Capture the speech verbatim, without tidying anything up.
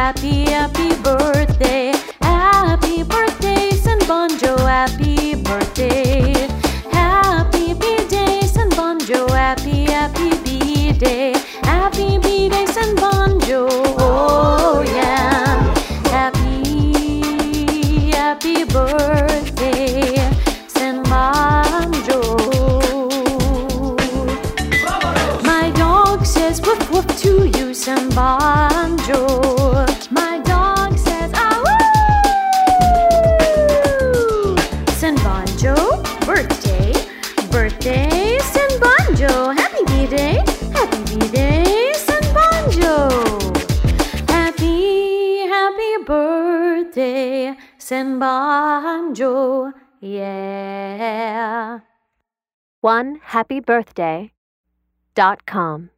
happy, happy birthday. Happy birthday, San Banjo, happy birthday. Happy B-Day, San Banjo, happy, happy B-Day. Happy B-Day, San Banjo, oh yeah. Happy, happy birthday, San Banjo. My dog says woof woof to you, San Banjo. My dog says ah woo. San Banjo, birthday, birthday, San Banjo. Happy B-Day, happy B-Day, San Banjo. Happy, happy birthday, San Banjo, yeah. one happy birthday dot com